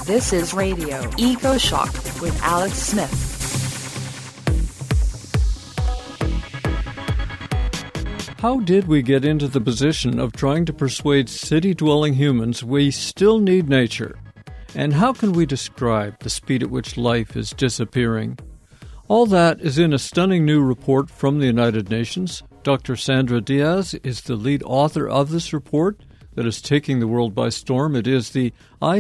This is Radio EcoShock with Alex Smith. How did we get into the position of trying to persuade city-dwelling humans we still need nature? And how can we describe the speed at which life is disappearing? All that is in a stunning new report from the United Nations. Dr. Sandra Diaz is the lead author of this report that is taking the world by storm. It is the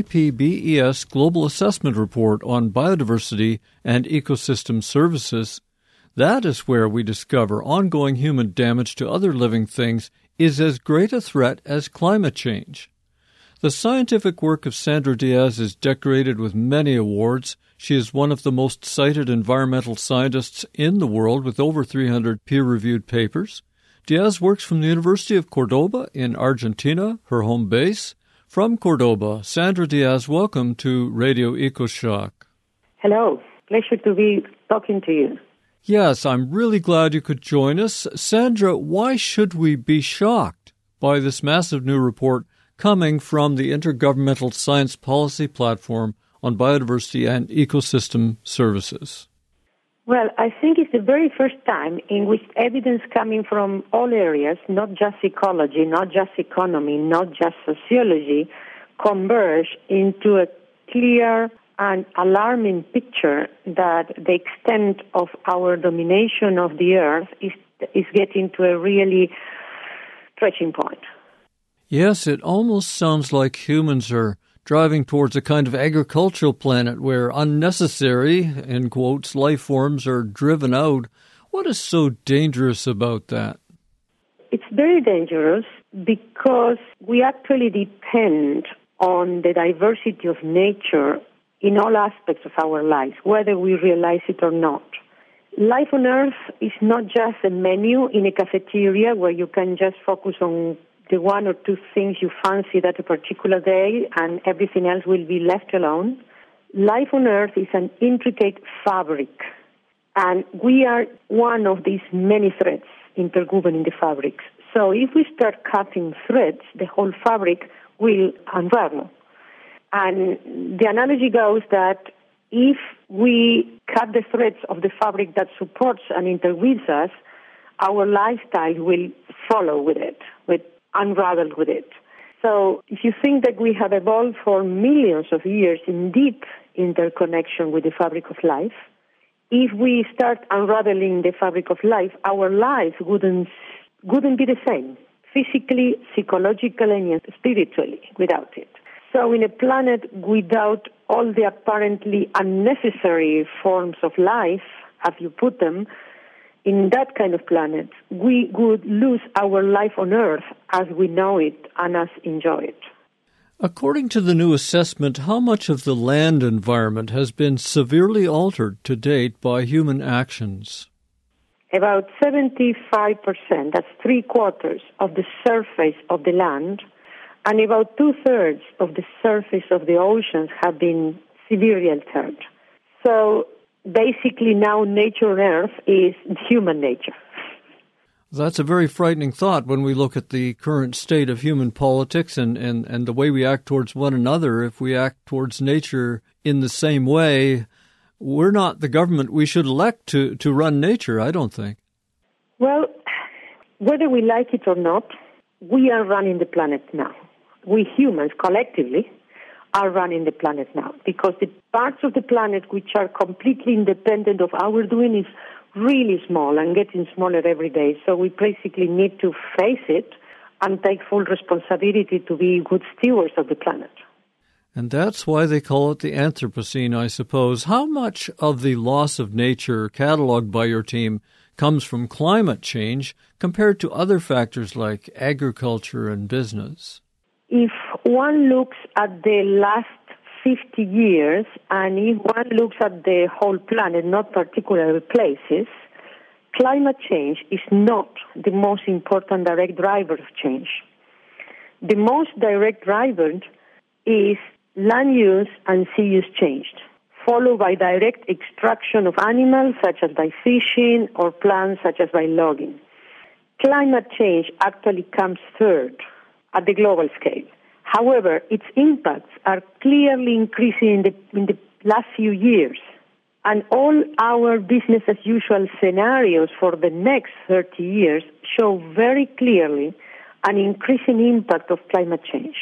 IPBES Global Assessment Report on Biodiversity and Ecosystem Services. That is where we discover ongoing human damage to other living things is as great a threat as climate change. The scientific work of Sandra Diaz is decorated with many awards. She is one of the most cited environmental scientists in the world with over 300 peer-reviewed papers. Diaz works from the University of Cordoba in Argentina, her home base. From Cordoba, Sandra Diaz, welcome to Radio EcoShock. Hello. Pleasure to be talking to you. Yes, I'm really glad you could join us. Sandra, why should we be shocked by this massive new report coming from the Intergovernmental Science Policy Platform on Biodiversity and Ecosystem Services? Well, I think it's the very first time in which evidence coming from all areas, not just ecology, not just economy, not just sociology, converge into a clear and alarming picture that the extent of our domination of the earth is getting to a really stretching point. Yes, it almost sounds like humans are driving towards a kind of agricultural planet where unnecessary, in quotes, life forms are driven out. What is so dangerous about that? It's very dangerous because we actually depend on the diversity of nature in all aspects of our lives, whether we realize it or not. Life on Earth is not just a menu in a cafeteria where you can just focus on the one or two things you fancy that a particular day and everything else will be left alone. Life on Earth is an intricate fabric, and we are one of these many threads interwoven in the fabrics. So if we start cutting threads, the whole fabric will unravel. And the analogy goes that if we cut the threads of the fabric that supports and interweaves us, our lifestyle will follow with it, unravel with it. So if you think that we have evolved for millions of years in deep interconnection with the fabric of life, if we start unraveling the fabric of life, our lives wouldn't be the same, physically, psychologically, and spiritually without it. So in a planet without all the apparently unnecessary forms of life, as you put them, in that kind of planet, we would lose our life on Earth as we know it and as enjoy it. According to the new assessment, how much of the land environment has been severely altered to date by human actions? About 75%, that's 3/4 of the surface of the land, and about 2/3 of the surface of the oceans have been severely altered. So basically now nature on Earth is human nature. That's a very frightening thought when we look at the current state of human politics and the way we act towards one another. If we act towards nature in the same way, we're not the government we should elect to run nature, I don't think. Well, whether we like it or not, we are running the planet now. We humans collectively are running the planet now, because the parts of the planet which are completely independent of our doing is really small and getting smaller every day. So we basically need to face it and take full responsibility to be good stewards of the planet. And that's why they call it the Anthropocene, I suppose. How much of the loss of nature catalogued by your team comes from climate change compared to other factors like agriculture and business? If one looks at the last 50 years, and if one looks at the whole planet, not particular places, climate change is not the most important direct driver of change. The most direct driver is land use and sea use changed, followed by direct extraction of animals, such as by fishing, or plants, such as by logging. Climate change actually comes third at the global scale. However, its impacts are clearly increasing in the last few years. And all our business as usual scenarios for the next 30 years show very clearly an increasing impact of climate change.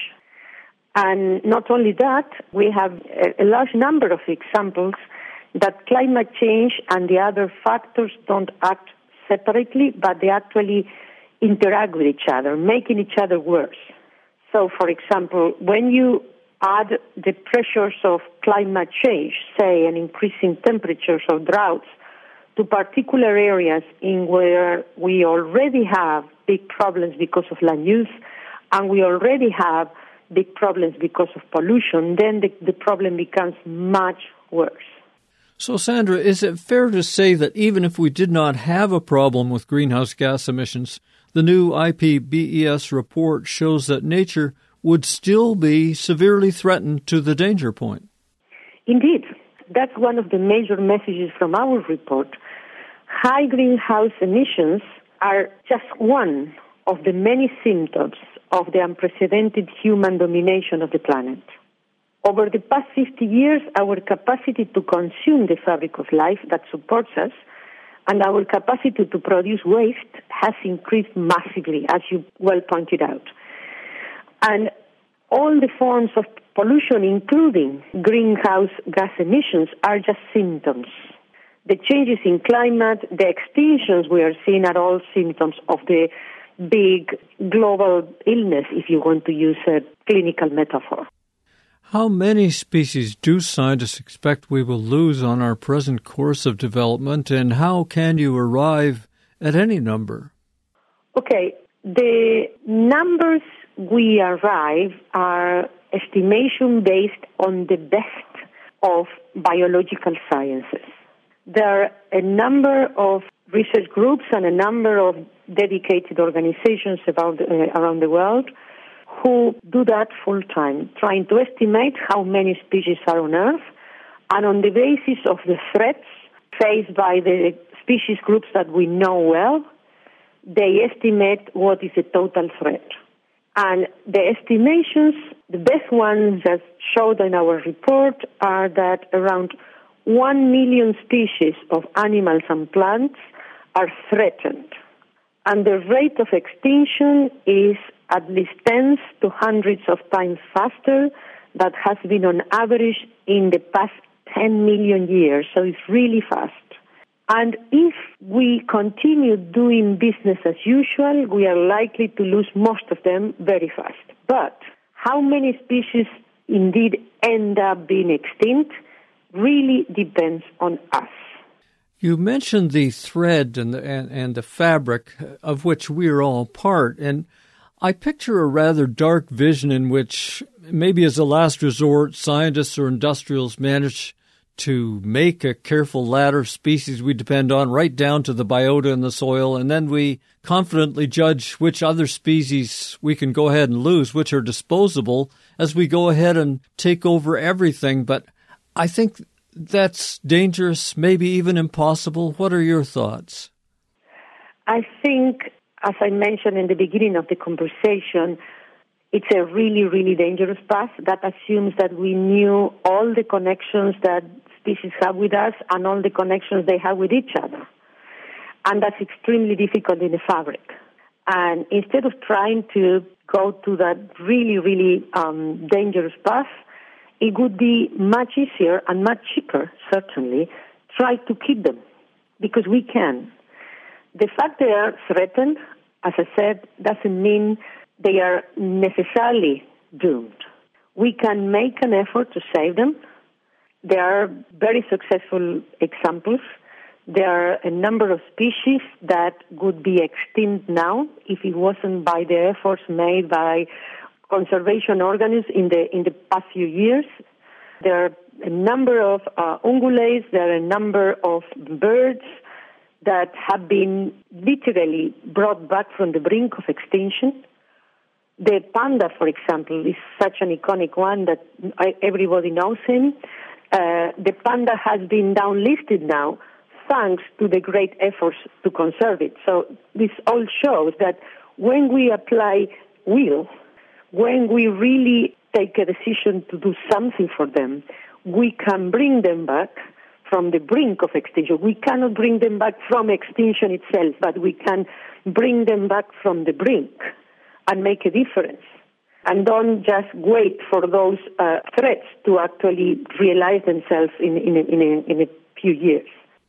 And not only that, we have a large number of examples that climate change and the other factors don't act separately, but they actually interact with each other, making each other worse. So, for example, when you add the pressures of climate change, say an increasing temperatures or droughts, to particular areas in where we already have big problems because of land use, and we already have big problems because of pollution, then the problem becomes much worse. So, Sandra, is it fair to say that even if we did not have a problem with greenhouse gas emissions, the new IPBES report shows that nature would still be severely threatened to the danger point? Indeed. That's one of the major messages from our report. High greenhouse emissions are just one of the many symptoms of the unprecedented human domination of the planet. Over the past 50 years, our capacity to consume the fabric of life that supports us and our capacity to produce waste has increased massively, as you well pointed out. And all the forms of pollution, including greenhouse gas emissions, are just symptoms. The changes in climate, the extinctions we are seeing are all symptoms of the big global illness, if you want to use a clinical metaphor. How many species do scientists expect we will lose on our present course of development, and how can you arrive at any number? Okay, the numbers we arrive are estimation based on the best of biological sciences. There are a number of research groups and a number of dedicated organizations around the world who do that full time, trying to estimate how many species are on Earth, and on the basis of the threats faced by the species groups that we know well, they estimate what is the total threat. And the estimations, the best ones that showed in our report, are that around 1 million species of animals and plants are threatened. And the rate of extinction is at least tens to hundreds of times faster than has been on average in the past 10 million years. So it's really fast. And if we continue doing business as usual, we are likely to lose most of them very fast. But how many species indeed end up being extinct really depends on us. You mentioned the thread and the fabric of which we are all part, and I picture a rather dark vision in which, maybe as a last resort, scientists or industrials manage to make a careful ladder of species we depend on right down to the biota in the soil, and then we confidently judge which other species we can go ahead and lose, which are disposable, as we go ahead and take over everything. But I think that's dangerous, maybe even impossible. What are your thoughts? I think, as I mentioned in the beginning of the conversation, it's a really, really dangerous path that assumes that we knew all the connections that species have with us and all the connections they have with each other. And that's extremely difficult in the fabric. And instead of trying to go to that really, really dangerous path, it would be much easier and much cheaper, certainly, try to keep them, because we can. The fact they are threatened, as I said, doesn't mean they are necessarily doomed. We can make an effort to save them. There are very successful examples. There are a number of species that would be extinct now if it wasn't by the efforts made by conservation organisms in the past few years. There are a number of ungulates, there are a number of birds that have been literally brought back from the brink of extinction. The panda, for example, is such an iconic one that everybody knows him. The panda has been downlisted now thanks to the great efforts to conserve it. So this all shows that when we apply will, when we really take a decision to do something for them, we can bring them back from the brink of extinction. We cannot bring them back from extinction itself, but we can bring them back from the brink and make a difference. And don't just wait for those threats to actually realize themselves in a few years.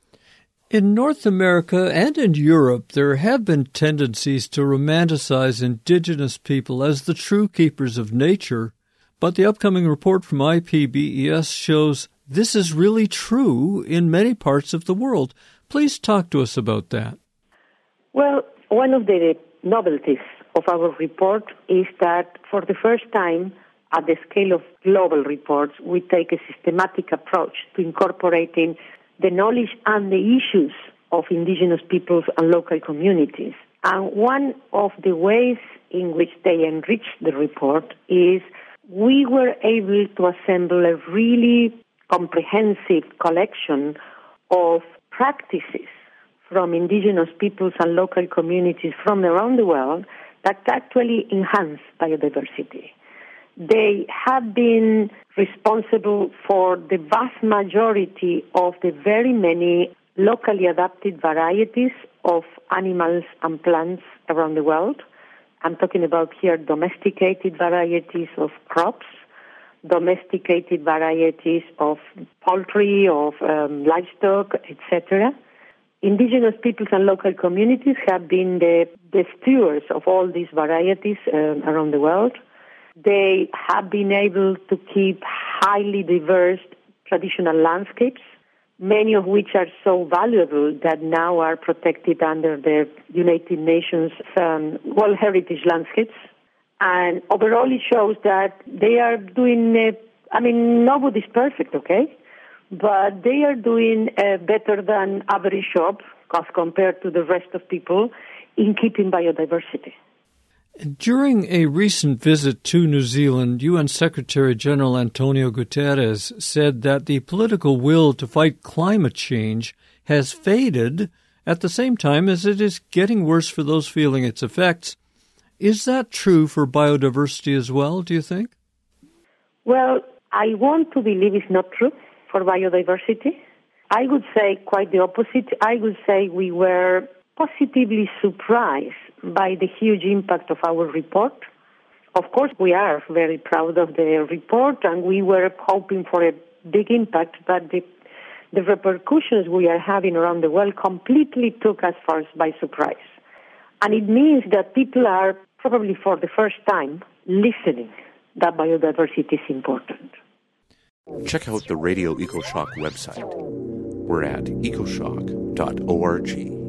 In North America and in Europe, there have been tendencies to romanticize indigenous people as the true keepers of nature, but the upcoming report from IPBES shows this is really true in many parts of the world. Please talk to us about that. Well, one of the novelties of our report is that for the first time, at the scale of global reports, we take a systematic approach to incorporating the knowledge and the issues of indigenous peoples and local communities. And one of the ways in which they enrich the report is we were able to assemble a really comprehensive collection of practices from indigenous peoples and local communities from around the world that actually enhance biodiversity. They have been responsible for the vast majority of the very many locally adapted varieties of animals and plants around the world. I'm talking about here domesticated varieties of crops, domesticated varieties of poultry, of livestock, etc. Indigenous peoples and local communities have been the stewards of all these varieties around the world. They have been able to keep highly diverse traditional landscapes, many of which are so valuable that now are protected under the United Nations World Heritage Landscapes. And overall it shows that they are doing, nobody's perfect, okay? But they are doing better than average job as compared to the rest of people in keeping biodiversity. During a recent visit to New Zealand, UN Secretary-General Antonio Guterres said that the political will to fight climate change has faded at the same time as it is getting worse for those feeling its effects. Is that true for biodiversity as well, do you think? Well, I want to believe it's not true for biodiversity. I would say quite the opposite. I would say we were positively surprised by the huge impact of our report. Of course, we are very proud of the report, and we were hoping for a big impact, but the repercussions we are having around the world completely took us first by surprise. And it means that people are probably for the first time listening that biodiversity is important. Check out the Radio EcoShock website. We're at ecoshock.org.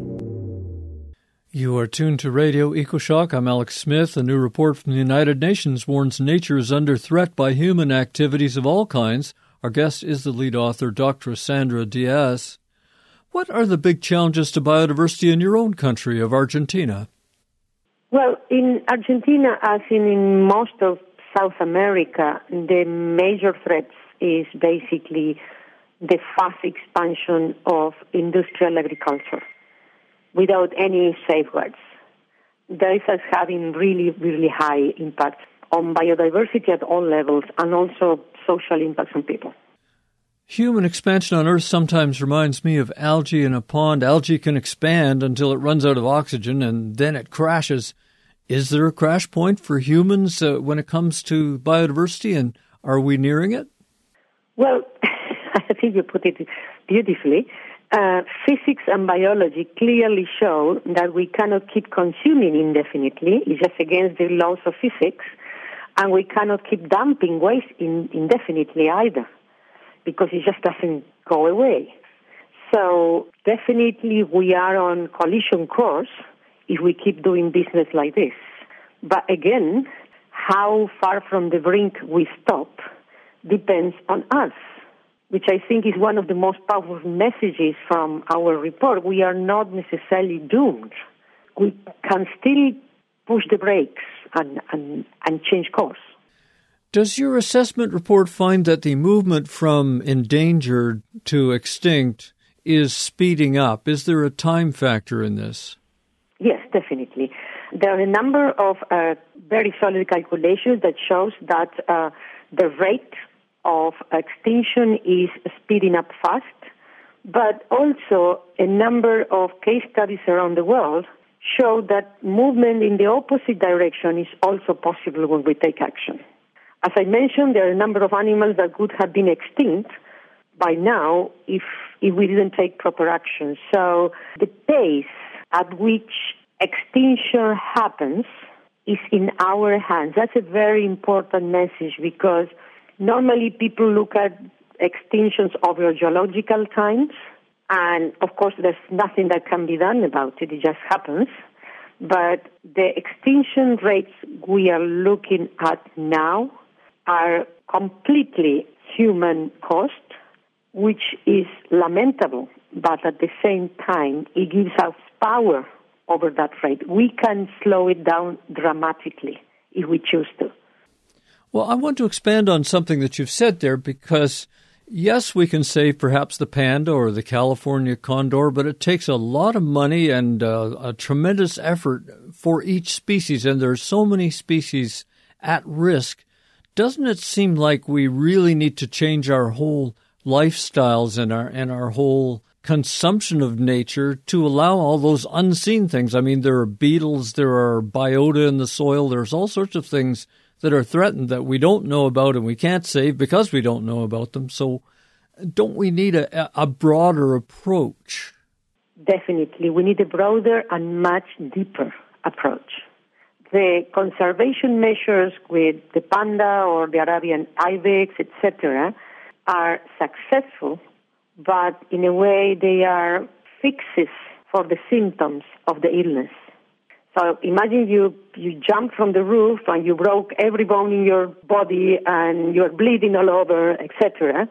You are tuned to Radio EcoShock. I'm Alex Smith. A new report from the United Nations warns nature is under threat by human activities of all kinds. Our guest is the lead author, Dr. Sandra Diaz. What are the big challenges to biodiversity in your own country of Argentina? Well, in Argentina, as in most of South America, the major threats is basically the fast expansion of industrial agriculture without any safeguards. This is having really, really high impact on biodiversity at all levels and also social impacts on people. Human expansion on Earth sometimes reminds me of algae in a pond. Algae can expand until it runs out of oxygen and then it crashes. Is there a crash point for humans when it comes to biodiversity, and are we nearing it? Well, I think you put it beautifully. Physics and biology clearly show that we cannot keep consuming indefinitely. It's just against the laws of physics. And we cannot keep dumping waste indefinitely either, because it just doesn't go away. So definitely we are on collision course if we keep doing business like this. But again, how far from the brink we stop depends on us, which I think is one of the most powerful messages from our report. We are not necessarily doomed. We can still push the brakes and change course. Does your assessment report find that the movement from endangered to extinct is speeding up? Is there a time factor in this? Yes, definitely. There are a number of very solid calculations that shows that the rate of extinction is speeding up fast, but also a number of case studies around the world show that movement in the opposite direction is also possible when we take action. As I mentioned, there are a number of animals that could have been extinct by now if we didn't take proper action. So the pace at which extinction happens is in our hands. That's a very important message because normally people look at extinctions over geological times, and of course there's nothing that can be done about it. It just happens. But the extinction rates we are looking at now are completely human caused, which is lamentable, but at the same time, it gives us power over that rate. We can slow it down dramatically if we choose to. Well, I want to expand on something that you've said there because, yes, we can save perhaps the panda or the California condor, but it takes a lot of money and a tremendous effort for each species, and there are so many species at risk. Doesn't it seem like we really need to change our whole lifestyles and our whole consumption of nature to allow all those unseen things? I mean, there are beetles, there are biota in the soil, there's all sorts of things that are threatened that we don't know about and we can't save because we don't know about them. So don't we need a broader approach? Definitely. We need a broader and much deeper approach. The conservation measures with the panda or the Arabian ibex, etc., are successful, but in a way they are fixes for the symptoms of the illness. So imagine you jump from the roof and you broke every bone in your body and you're bleeding all over, etc.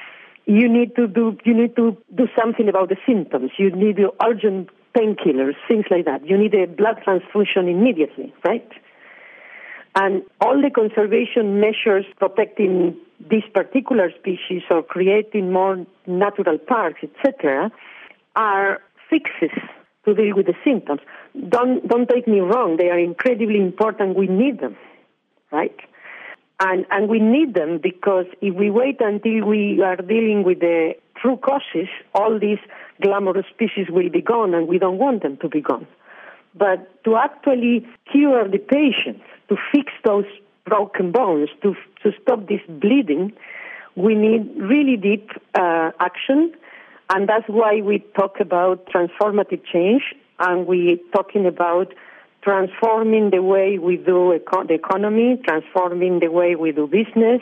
You need to do something about the symptoms. You need urgent painkillers, things like that. You need a blood transfusion immediately, right? And all the conservation measures protecting this particular species or creating more natural parks, etc., are fixes to deal with the symptoms. Don't take me wrong; they are incredibly important. We need them, right? And we need them because if we wait until we are dealing with the true causes, all these glamorous species will be gone, and we don't want them to be gone. But to actually cure the patient, to fix those broken bones, to stop this bleeding, we need really deep action, and that's why we talk about transformative change, and we're talking about transforming the way we do the economy, transforming the way we do business,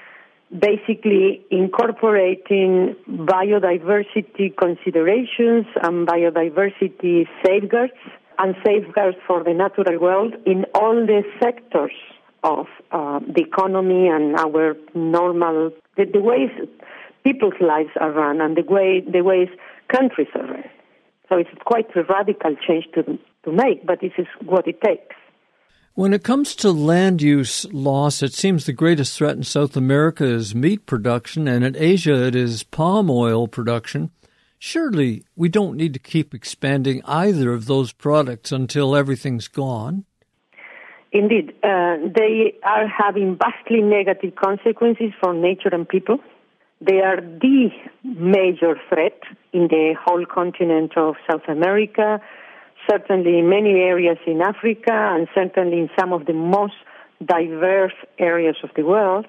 basically incorporating biodiversity considerations and biodiversity safeguards and safeguards for the natural world in all the sectors of the economy and our normal, the ways people's lives are run and the ways countries are run. So it's quite a radical change to make, but this is what it takes. When it comes to land use loss, it seems the greatest threat in South America is meat production, and in Asia it is palm oil production. Surely we don't need to keep expanding either of those products until everything's gone. Indeed. They are having vastly negative consequences for nature and people. They are the major threat in the whole continent of South America, certainly in many areas in Africa, and certainly in some of the most diverse areas of the world.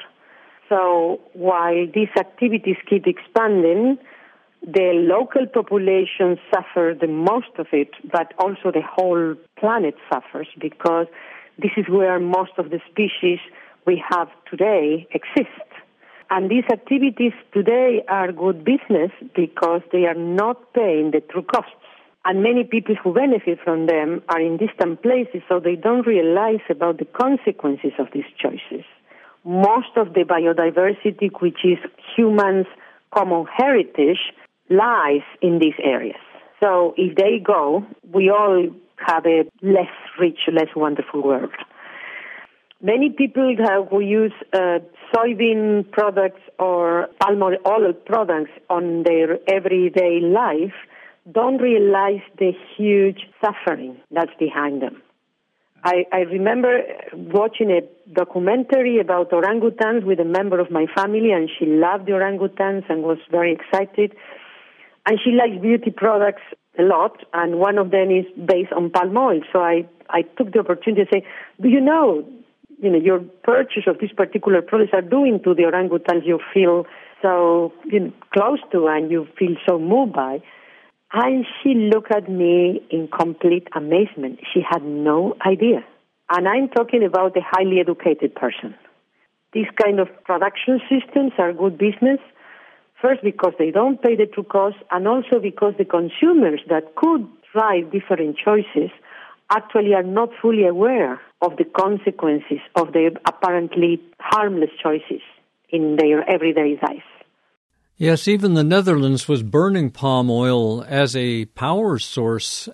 So while these activities keep expanding, the local population suffer the most of it, but also the whole planet suffers because this is where most of the species we have today exist. And these activities today are good business because they are not paying the true costs. And many people who benefit from them are in distant places, so they don't realize about the consequences of these choices. Most of the biodiversity, which is humans' common heritage, lies in these areas. So if they go, we all have a less rich, less wonderful world. Many people who use soybean products or palm oil products on their everyday life don't realize the huge suffering that's behind them. I remember watching a documentary about orangutans with a member of my family, and she loved the orangutans and was very excited. And she likes beauty products a lot, and one of them is based on palm oil. So I took the opportunity to say, do you know, your purchase of these particular products are doing to the orangutans you feel so close to and you feel so moved by. And she looked at me in complete amazement. She had no idea. And I'm talking about a highly educated person. These kind of production systems are good business, first because they don't pay the true cost, and also because the consumers that could try different choices actually are not fully aware of the consequences of their apparently harmless choices in their everyday life. Yes, even the Netherlands was burning palm oil as a power source,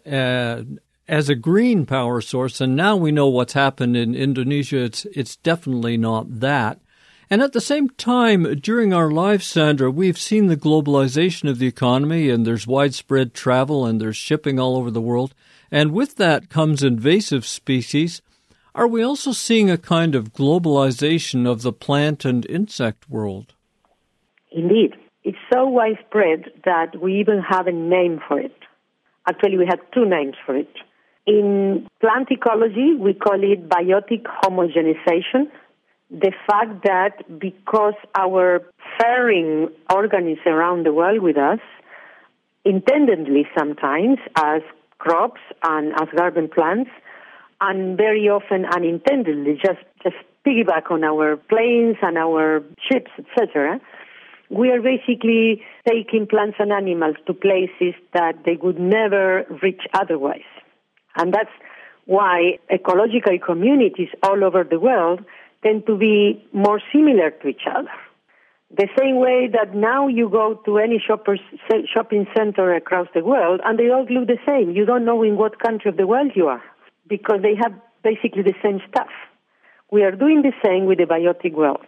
as a green power source, and now we know what's happened in Indonesia. It's definitely not that. And at the same time, during our lives, Sandra, we've seen the globalization of the economy, and there's widespread travel, and there's shipping all over the world. And with that comes invasive species. Are we also seeing a kind of globalization of the plant and insect world? Indeed. It's so widespread that we even have a name for it. Actually, we have two names for it. In plant ecology, we call it biotic homogenization. The fact that because our faring organisms around the world with us, intendedly sometimes as crops and as garden plants, and very often unintendedly, just piggyback on our planes and our ships, etc., we are basically taking plants and animals to places that they would never reach otherwise. And that's why ecological communities all over the world tend to be more similar to each other. The same way that now you go to any shopping center across the world and they all look the same. You don't know in what country of the world you are because they have basically the same stuff. We are doing the same with the biotic world.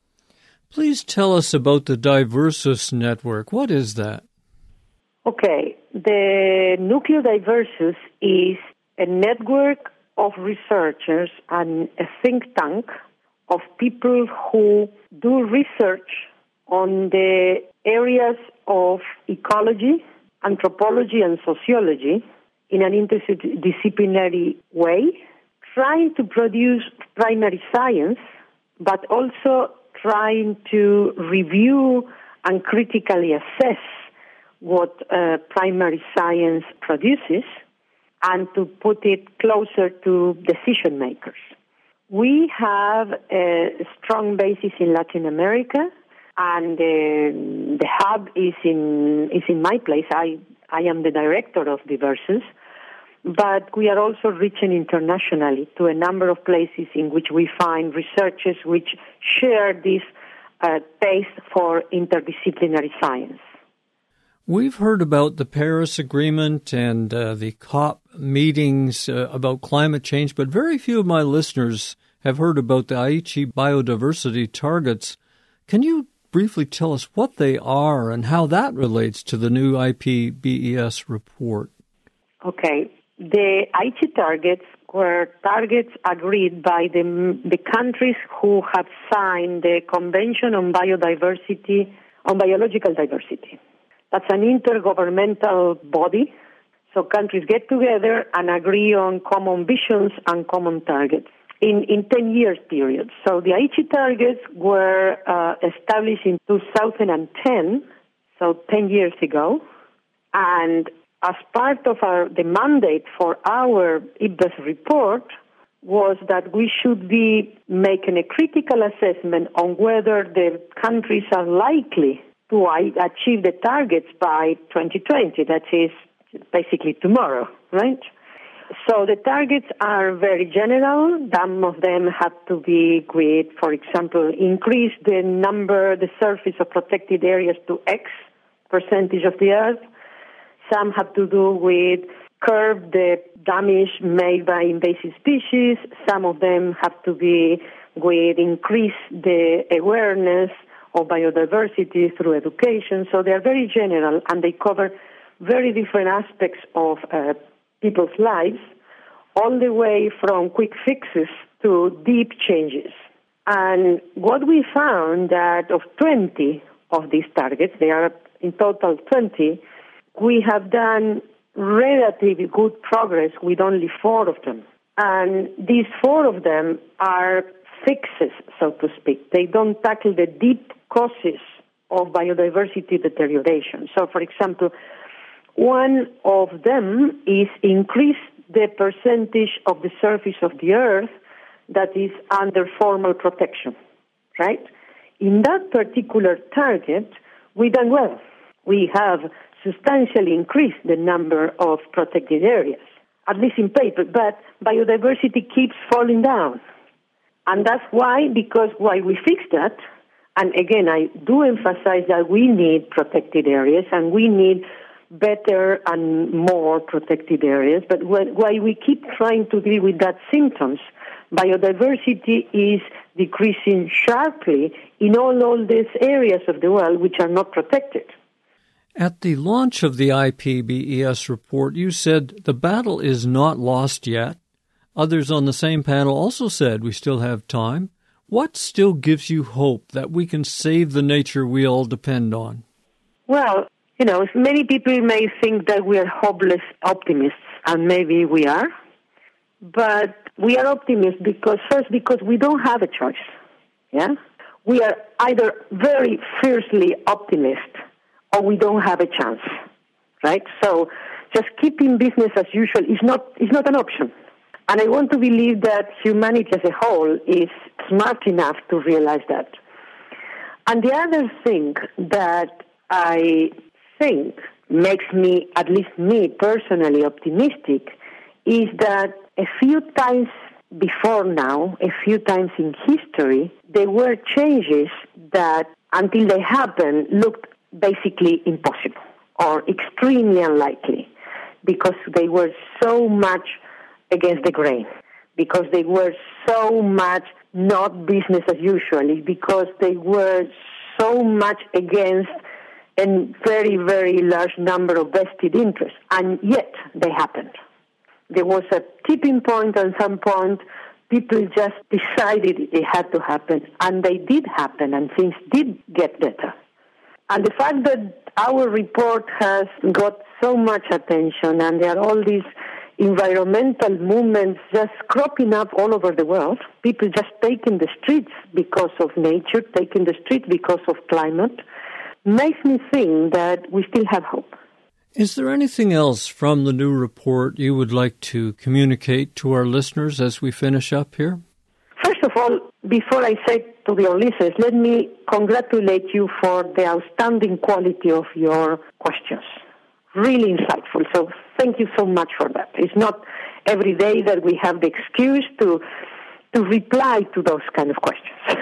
Please tell us about the Diversus Network. What is that? Okay. The Núcleo Diversus is a network of researchers and a think tank of people who do research on the areas of ecology, anthropology, and sociology in an interdisciplinary way, trying to produce primary science, but also trying to review and critically assess what primary science produces and to put it closer to decision makers. We have a strong basis in Latin America, and the hub is in my place. I am the director of Diversus, but we are also reaching internationally to a number of places in which we find researchers which share this taste for interdisciplinary science. We've heard about the Paris Agreement and the COP meetings about climate change, but very few of my listeners have heard about the Aichi biodiversity targets. Can you briefly tell us what they are and how that relates to the new IPBES report? Okay. The Aichi targets were targets agreed by the countries who have signed the Convention on Biodiversity, on Biological Diversity. That's an intergovernmental body, so countries get together and agree on common visions and common targets in 10 years period. So the Aichi targets were established in 2010, so 10 years ago, and as part of the mandate for our IPBES report was that we should be making a critical assessment on whether the countries are likely to achieve the targets by 2020, that is basically tomorrow, right? So the targets are very general. Some of them have to be with, for example, increase the surface of protected areas to X percentage of the earth. Some have to do with curb the damage made by invasive species. Some of them have to be with increase the awareness of biodiversity through education. So they are very general and they cover very different aspects of people's lives. all the way from quick fixes to deep changes. And what we found that of 20 of these targets, they are in total 20, we have done relatively good progress with only 4 of them. And these 4 of them are fixes, so to speak. They don't tackle the deep causes of biodiversity deterioration. So, for example, one of them is increase the percentage of the surface of the earth that is under formal protection, right? In that particular target, we've done well. We have substantially increased the number of protected areas, at least in paper, but biodiversity keeps falling down. And that's why we fixed that, and again, I do emphasize that we need protected areas and we need better and more protected areas, but why we keep trying to deal with that symptoms, biodiversity is decreasing sharply in all these areas of the world which are not protected. At the launch of the IPBES report, you said the battle is not lost yet. Others on the same panel also said we still have time. What still gives you hope that we can save the nature we all depend on? Well, many people may think that we are hopeless optimists, and maybe we are. But we are optimists because we don't have a choice. Yeah, we are either very fiercely optimist or we don't have a chance, right? So just keeping business as usual is not an option. And I want to believe that humanity as a whole is smart enough to realize that. And the other thing that I think makes me, at least me personally, optimistic is that a few times before now, a few times in history, there were changes that, until they happened, looked basically impossible or extremely unlikely because they were so much against the grain, because they were so much not business as usual, because they were so much against a very, very large number of vested interests, and yet they happened. There was a tipping point at some point. People just decided it had to happen, and they did happen, and things did get better. And the fact that our report has got so much attention, and there are all these environmental movements just cropping up all over the world, people just taking the streets because of nature, taking the streets because of climate, makes me think that we still have hope. Is there anything else from the new report you would like to communicate to our listeners as we finish up here? First of all, before I say to your listeners, let me congratulate you for the outstanding quality of your questions. Really insightful. So thank you so much for that. It's not every day that we have the excuse to reply to those kind of questions.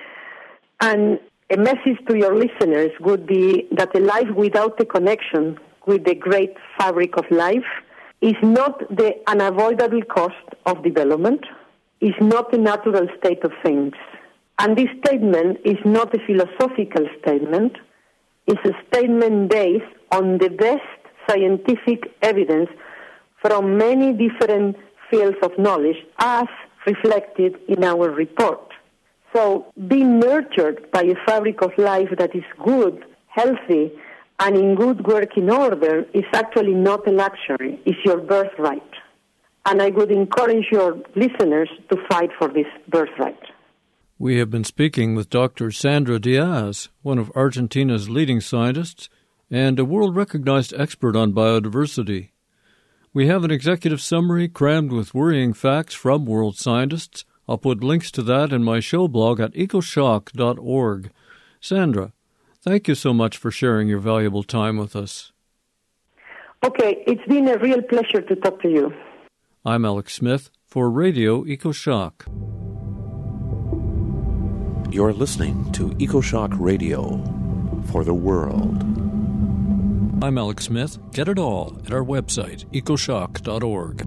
And a message to your listeners would be that a life without a connection with the great fabric of life is not the unavoidable cost of development, is not a natural state of things. And this statement is not a philosophical statement. It's a statement based on the best scientific evidence from many different fields of knowledge as reflected in our report. So being nurtured by a fabric of life that is good, healthy, and in good working order is actually not a luxury, it's your birthright. And I would encourage your listeners to fight for this birthright. We have been speaking with Dr. Sandra Diaz, one of Argentina's leading scientists and a world-recognized expert on biodiversity. We have an executive summary crammed with worrying facts from world scientists. I'll put links to that in my show blog at ecoshock.org. Sandra, thank you so much for sharing your valuable time with us. Okay, it's been a real pleasure to talk to you. I'm Alex Smith for Radio EcoShock. You're listening to EcoShock Radio for the world. I'm Alex Smith. Get it all at our website, ecoshock.org.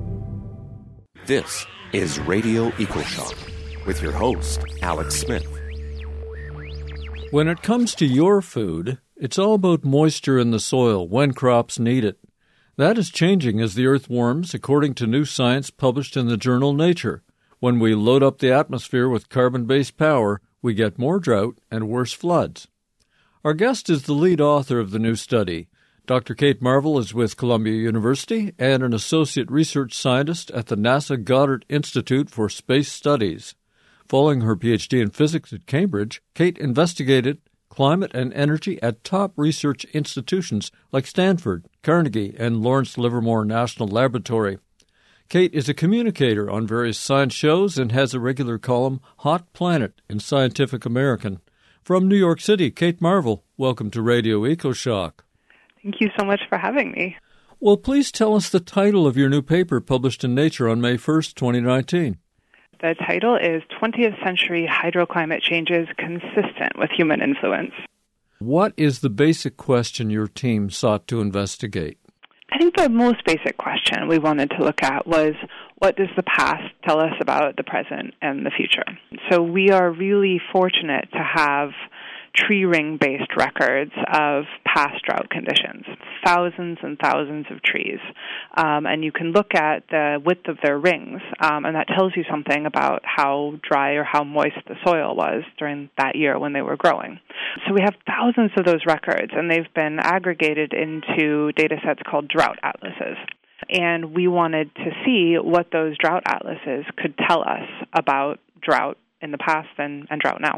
This is Radio EcoShock with your host, Alex Smith. When it comes to your food, it's all about moisture in the soil when crops need it. That is changing as the Earth warms, according to new science published in the journal Nature. When we load up the atmosphere with carbon-based power, we get more drought and worse floods. Our guest is the lead author of the new study. Dr. Kate Marvel is with Columbia University and an associate research scientist at the NASA Goddard Institute for Space Studies. Following her PhD in physics at Cambridge, Kate investigated climate and energy at top research institutions like Stanford, Carnegie, and Lawrence Livermore National Laboratory. Kate is a communicator on various science shows and has a regular column, Hot Planet, in Scientific American. From New York City, Kate Marvel, welcome to Radio EcoShock. Thank you so much for having me. Well, please tell us the title of your new paper published in Nature on May 1st, 2019. The title is 20th Century Hydroclimate Changes Consistent with Human Influence. What is the basic question your team sought to investigate? I think the most basic question we wanted to look at was, what does the past tell us about the present and the future? So we are really fortunate to have tree ring-based records of past drought conditions, thousands and thousands of trees. And you can look at the width of their rings, and that tells you something about how dry or how moist the soil was during that year when they were growing. So we have thousands of those records, and they've been aggregated into data sets called drought atlases. And we wanted to see what those drought atlases could tell us about drought in the past and drought now.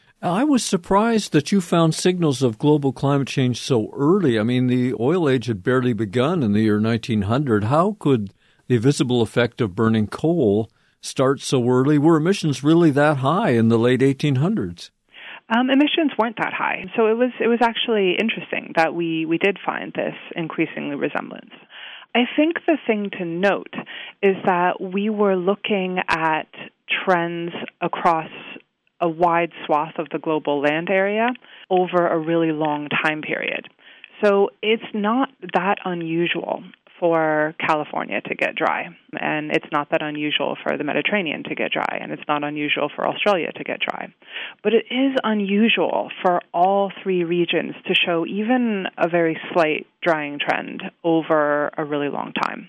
I was surprised that you found signals of global climate change so early. I mean, the oil age had barely begun in the year 1900. How could the visible effect of burning coal start so early? Were emissions really that high in the late 1800s? Emissions weren't that high. So it was actually interesting that we did find this increasingly resemblance. I think the thing to note is that we were looking at trends across a wide swath of the global land area over a really long time period. So it's not that unusual for California to get dry, and it's not that unusual for the Mediterranean to get dry, and it's not unusual for Australia to get dry. But it is unusual for all three regions to show even a very slight drying trend over a really long time.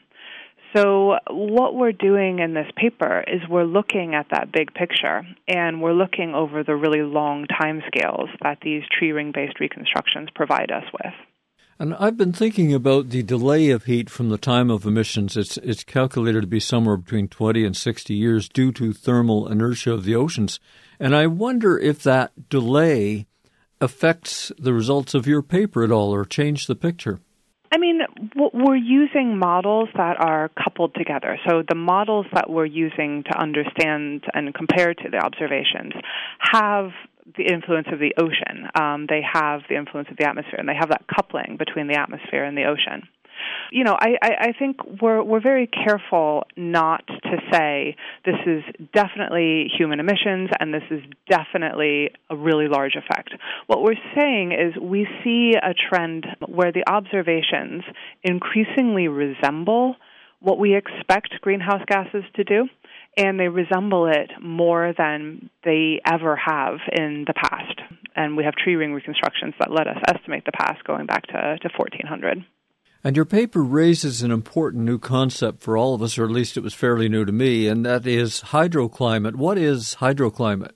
So what we're doing in this paper is we're looking at that big picture, and we're looking over the really long time scales that these tree ring-based reconstructions provide us with. And I've been thinking about the delay of heat from the time of emissions. It's calculated to be somewhere between 20 and 60 years due to thermal inertia of the oceans. And I wonder if that delay affects the results of your paper at all or change the picture. I mean, we're using models that are coupled together. So the models that we're using to understand and compare to the observations have the influence of the ocean. They have the influence of the atmosphere, and they have that coupling between the atmosphere and the ocean. You know, I think we're very careful not to say this is definitely human emissions and this is definitely a really large effect. What we're saying is we see a trend where the observations increasingly resemble what we expect greenhouse gases to do, and they resemble it more than they ever have in the past. And we have tree ring reconstructions that let us estimate the past going back to 1400. And your paper raises an important new concept for all of us, or at least it was fairly new to me, and that is hydroclimate. What is hydroclimate?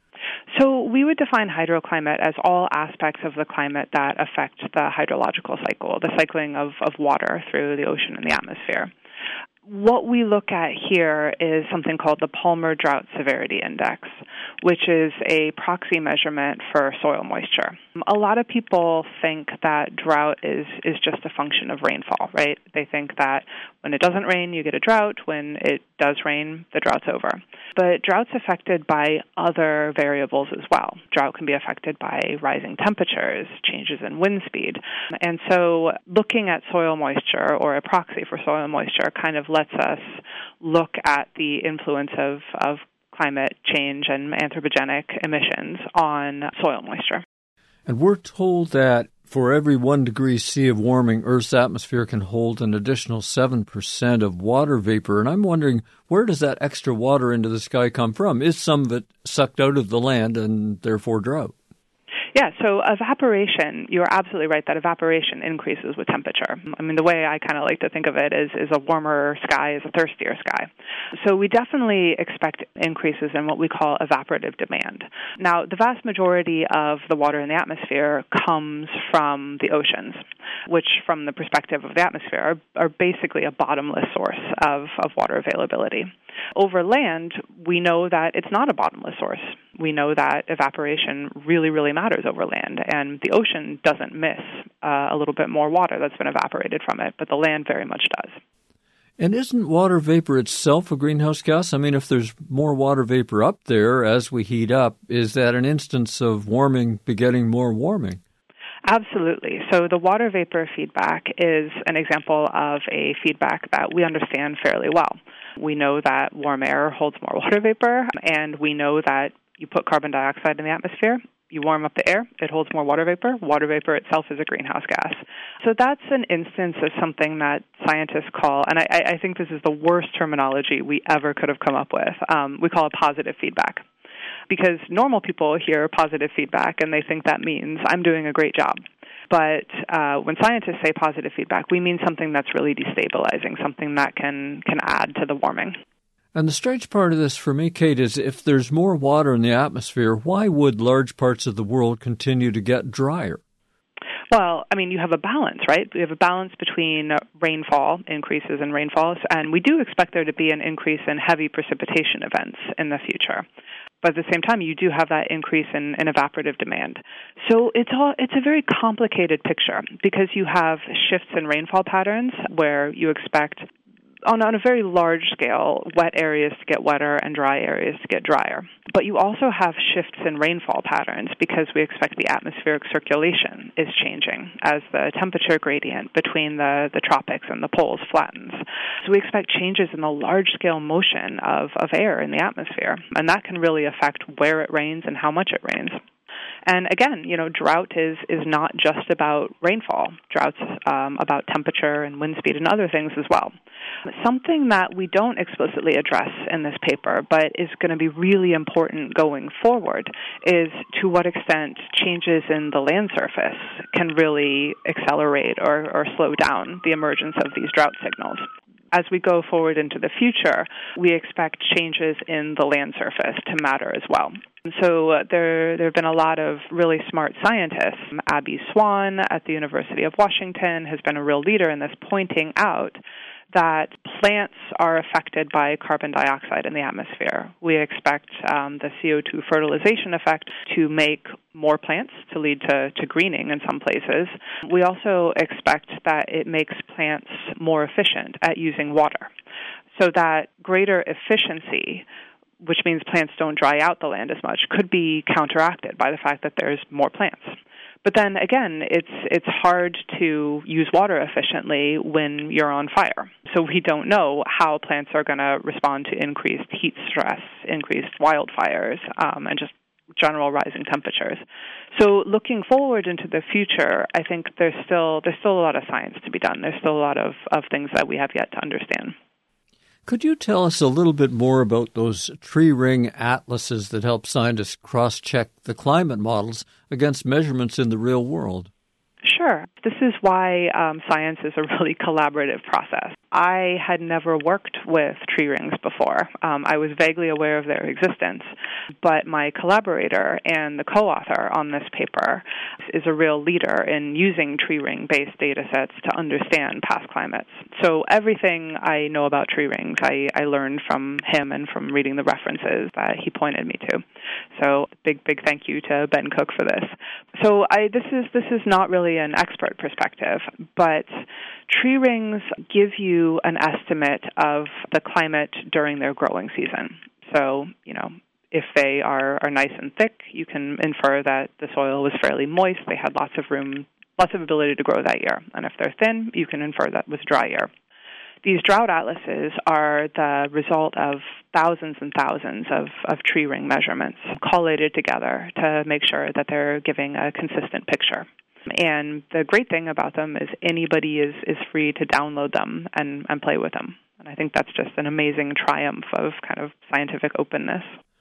So we would define hydroclimate as all aspects of the climate that affect the hydrological cycle, the cycling of water through the ocean and the atmosphere. What we look at here is something called the Palmer Drought Severity Index, which is a proxy measurement for soil moisture. A lot of people think that drought is just a function of rainfall, right? They think that when it doesn't rain, you get a drought. When it does rain, the drought's over. But drought's affected by other variables as well. Drought can be affected by rising temperatures, changes in wind speed. And so looking at soil moisture, or a proxy for soil moisture, kind of lets us look at the influence of climate change and anthropogenic emissions on soil moisture. And we're told that for every 1 degree C of warming, Earth's atmosphere can hold an additional 7% of water vapor. And I'm wondering, where does that extra water into the sky come from? Is some of it sucked out of the land and therefore drought? Yeah, so evaporation, you're absolutely right that evaporation increases with temperature. I mean, the way I kind of like to think of it is a warmer sky is a thirstier sky. So we definitely expect increases in what we call evaporative demand. Now, the vast majority of the water in the atmosphere comes from the oceans, which from the perspective of the atmosphere are basically a bottomless source of water availability. Over land, we know that it's not a bottomless source. We know that evaporation really, really matters over land, and the ocean doesn't miss a little bit more water that's been evaporated from it, but the land very much does. And isn't water vapor itself a greenhouse gas? I mean, if there's more water vapor up there as we heat up, is that an instance of warming begetting more warming? Absolutely. So the water vapor feedback is an example of a feedback that we understand fairly well. We know that warm air holds more water vapor, and we know that you put carbon dioxide in the atmosphere, you warm up the air, it holds more water vapor. Water vapor itself is a greenhouse gas. So that's an instance of something that scientists call, and I think this is the worst terminology we ever could have come up with, we call it positive feedback. Because normal people hear positive feedback and they think that means I'm doing a great job. But when scientists say positive feedback, we mean something that's really destabilizing, something that can add to the warming. And the strange part of this for me, Kate, is if there's more water in the atmosphere, why would large parts of the world continue to get drier? Well, I mean, you have a balance, right? We have a balance between rainfall, increases in rainfalls, and we do expect there to be an increase in heavy precipitation events in the future. But at the same time, you do have that increase in evaporative demand. So it's a very complicated picture because you have shifts in rainfall patterns where you expect, on a very large scale, wet areas to get wetter and dry areas to get drier. But you also have shifts in rainfall patterns because we expect the atmospheric circulation is changing as the temperature gradient between the tropics and the poles flattens. So we expect changes in the large-scale motion of air in the atmosphere, and that can really affect where it rains and how much it rains. And again, drought is not just about rainfall. Drought's about temperature and wind speed and other things as well. Something that we don't explicitly address in this paper, but is going to be really important going forward, is to what extent changes in the land surface can really accelerate or slow down the emergence of these drought signals. As we go forward into the future, we expect changes in the land surface to matter as well. So there have been a lot of really smart scientists. Abby Swan at the University of Washington has been a real leader in this, pointing out that plants are affected by carbon dioxide in the atmosphere. We expect the CO2 fertilization effect to make more plants, to lead to greening in some places. We also expect that it makes plants more efficient at using water. So that greater efficiency, which means plants don't dry out the land as much, could be counteracted by the fact that there's more plants. But then again, it's hard to use water efficiently when you're on fire. So we don't know how plants are going to respond to increased heat stress, increased wildfires, and just general rising temperatures. So looking forward into the future, I think there's still a lot of science to be done. There's still a lot of things that we have yet to understand. Could you tell us a little bit more about those tree ring atlases that help scientists cross-check the climate models against measurements in the real world? Sure. This is why science is a really collaborative process. I had never worked with tree rings before. I was vaguely aware of their existence, but my collaborator and the co-author on this paper is a real leader in using tree ring-based data sets to understand past climates. So everything I know about tree rings, I learned from him and from reading the references that he pointed me to. So big thank you to Ben Cook for this. So this is not really an expert perspective, but tree rings give you an estimate of the climate during their growing season. So, if they are nice and thick, you can infer that the soil was fairly moist, they had lots of ability to grow that year. And if they're thin, you can infer that was dry year. These drought atlases are the result of thousands and thousands of tree ring measurements collated together to make sure that they're giving a consistent picture. And the great thing about them is anybody is free to download them and play with them. And I think that's just an amazing triumph of kind of scientific openness.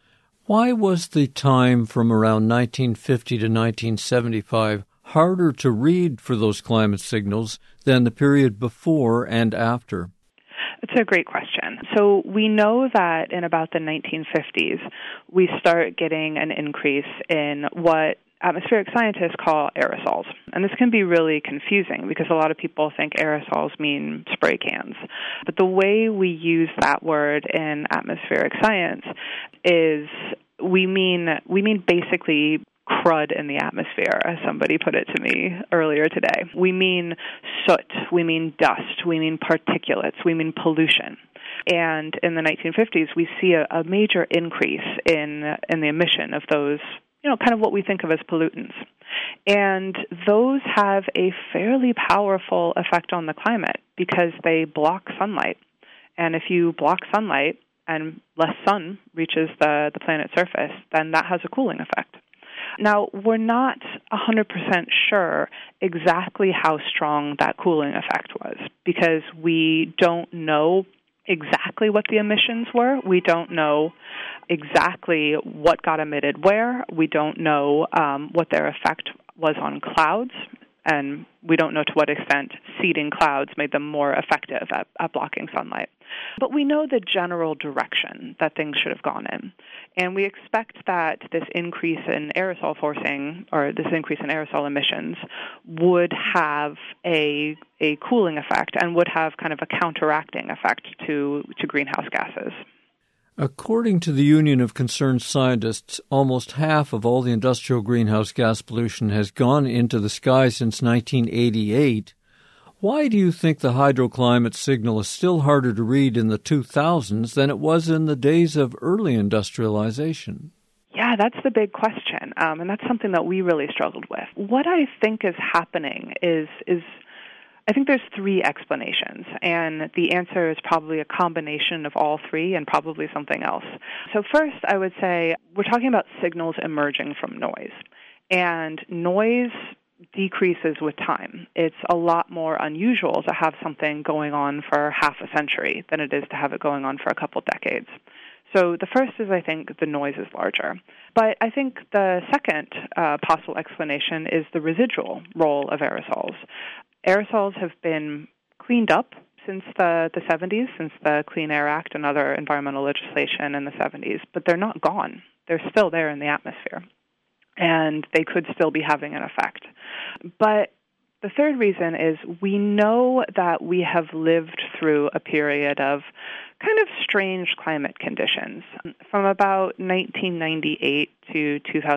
Why was the time from around 1950 to 1975 harder to read for those climate signals than the period before and after? It's a great question. So we know that in about the 1950s, we start getting an increase in what atmospheric scientists call aerosols. And this can be really confusing because a lot of people think aerosols mean spray cans. But the way we use that word in atmospheric science is we mean basically crud in the atmosphere, as somebody put it to me earlier today. We mean soot, we mean dust, we mean particulates, we mean pollution. And in the 1950s, we see a major increase in the emission of those, kind of what we think of as pollutants. And those have a fairly powerful effect on the climate because they block sunlight. And if you block sunlight and less sun reaches the planet's surface, then that has a cooling effect. Now, we're not 100% sure exactly how strong that cooling effect was because we don't know exactly what the emissions were. We don't know exactly what got emitted where. We don't know what their effect was on clouds, and we don't know to what extent seeding clouds made them more effective at blocking sunlight. But we know the general direction that things should have gone in. And we expect that this increase in aerosol forcing, or this increase in aerosol emissions, would have a cooling effect and would have kind of a counteracting effect to greenhouse gases. According to the Union of Concerned Scientists, almost half of all the industrial greenhouse gas pollution has gone into the sky since 1988. Why do you think the hydroclimate signal is still harder to read in the 2000s than it was in the days of early industrialization? Yeah, that's the big question, and that's something that we really struggled with. What I think is happening is I think there's three explanations, and the answer is probably a combination of all three and probably something else. So first, I would say we're talking about signals emerging from noise, and noise decreases with time. It's a lot more unusual to have something going on for half a century than it is to have it going on for a couple decades. So the first is I think the noise is larger. But I think the second possible explanation is the residual role of aerosols. Aerosols have been cleaned up since the 70s, since the Clean Air Act and other environmental legislation in the 70s, but they're not gone. They're still there in the atmosphere, and they could still be having an effect. But the third reason is we know that we have lived through a period of kind of strange climate conditions. From about 1998 to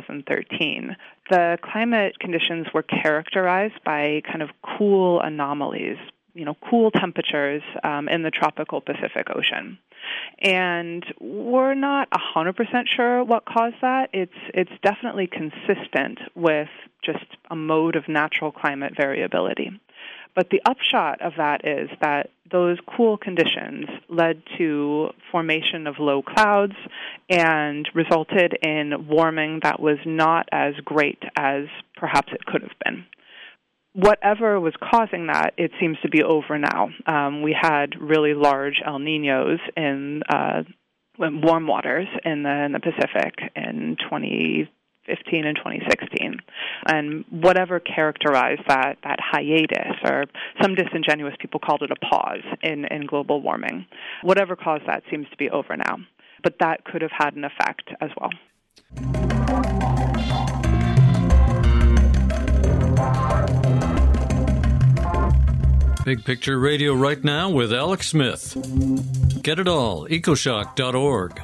2013, the climate conditions were characterized by kind of cool anomalies, cool temperatures in the tropical Pacific Ocean. And we're not 100% sure what caused that. It's definitely consistent with just a mode of natural climate variability. But the upshot of that is that those cool conditions led to formation of low clouds and resulted in warming that was not as great as perhaps it could have been. Whatever was causing that, it seems to be over now. We had really large El Niños in warm waters in the Pacific in 2015 and 2016. And whatever characterized that hiatus, or some disingenuous people called it a pause in global warming, whatever caused that seems to be over now. But that could have had an effect as well. Big Picture Radio right now with Alex Smith. Get it all, ecoshock.org.